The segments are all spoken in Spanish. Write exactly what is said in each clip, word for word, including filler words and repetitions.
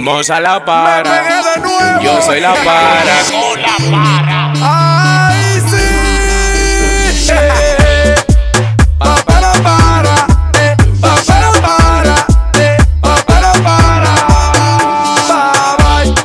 Moza la para, me pegué de nuevo. yo soy la para. Yo la para. Ay, sí. Eh, pa, para, para. Eh, pa, para, para. Eh, pa, para, para. Bye, bye.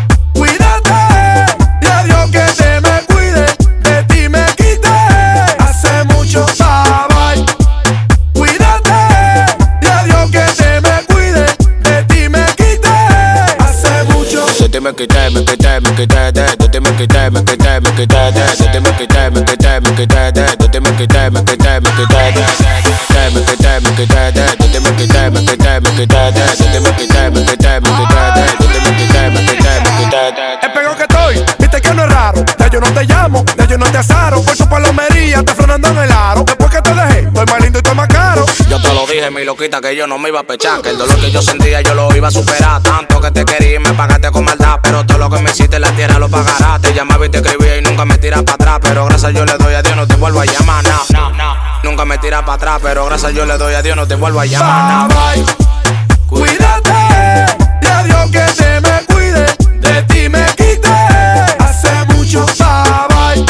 Cuídate. Y a Dios que te me cuide. De ti me quité. Hace mucho. Bye, bye. Cuídate. Y a Dios que te me cuide. De ti me quité. Hace mucho. De ti me quité, me quité, me quité, de ti me quité, me quité, me quité, de ti me quité, me quité, me quité, de ti me quité, me quité, me quité, de me quité, me quité, de ti me quité, me quité, me quité, de ti me quité, me quité, me quité, de ti me quité, me quité, me quité. Es pegado que estoy, viste que no es raro. De yo no te llamo, de yo no te azaro. Por tu palomería, te frenando en el aro. Después que te dejé, estoy más lindo y estoy más caro. Yo te lo dije, mi loquita, que yo no me iba a pechar. Que el dolor que yo sentía yo lo iba a superar. Tanto que te quería y me pagaste con maldad. Pero todo lo que me hiciste en la tierra lo pagarás. Te llamaba y te escribía y nunca me tiras para atrás. Pero gracias yo le doy a Dios, no te vuelvo a llamar, no, no, no. Nunca me tiras para atrás, pero gracias yo le doy a Dios, no te vuelvo a llamar, no. Bye, bye. Cuídate, y a Dios que te me cuide. De ti me quité, hace mucho. Bye, bye.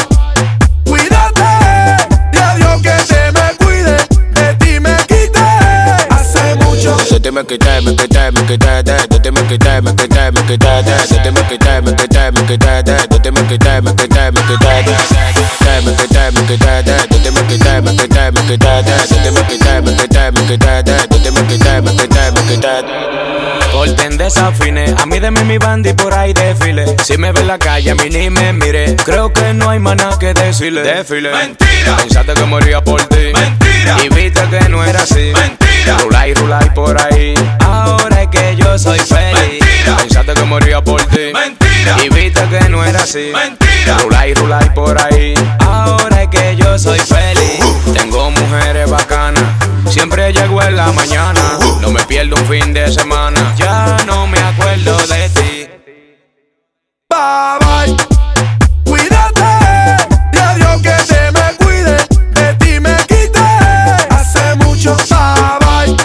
Cuídate, y a Dios que te me cuide. De ti me quité, hace mucho. De ti me quité, me quité, me quité, de ti me quité, me quité, me quité, de ti me quité, me quité, me quité, de ti me quité, me quité, me quité, de me quité, me quité, de ti me quité, me quité, me quité, de ti me quité, me quité, me quité, de ti me quité, me quité, me quité. Corten desafine, a mí de mí mi banda y por ahí desfile. Si me ve en la calle a mí ni me mire. Creo que no hay más nada que decirle. Desfile. Mentira. Pensaste que moría por ti. Mentira. Y viste que no era así. Mentira. Rula y rula y por ahí. Ahora es que yo soy feliz. Mentira. Pensaste que moría por ti. Mentira. Y viste que no era así. Mentira. Rula y rula y por ahí. Ahora es que yo soy feliz. Tengo mujeres bacanas. Siempre llego en la mañana. No me pierdo un fin de semana. Ya no me acuerdo de ti. Bye, bye. Cuídate, y a Dios que te me cuide. De ti me quité, hace mucho. Bye, bye.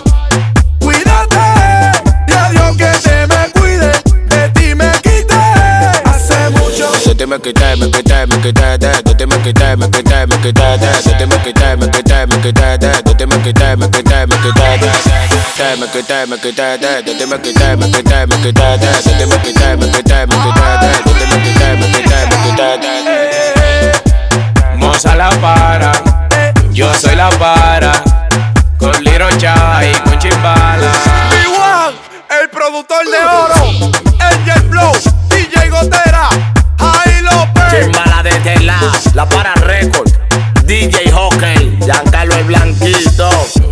Cuídate, y a Dios que te me cuide. De ti me quité, hace mucho. De ti me quité, me quité, me quité, de ti me quité, me quité, me quité, de ti me quité, me quité, me quité, de ti me quité, me quité, me quité, de me quité, me quité, de ti me quité, me quité, me quité, de ti me quité, me quité, me quité, de ti me quité, me quité, me quité. Moza la para, yo soy la para, con Little Chai, con Chimbala. B uno, el productor de oro. Angel Flow, D J Gotera, Jai López. Chimbala de tela, la para record. D J Hockey, Giancarlo el Blanquito.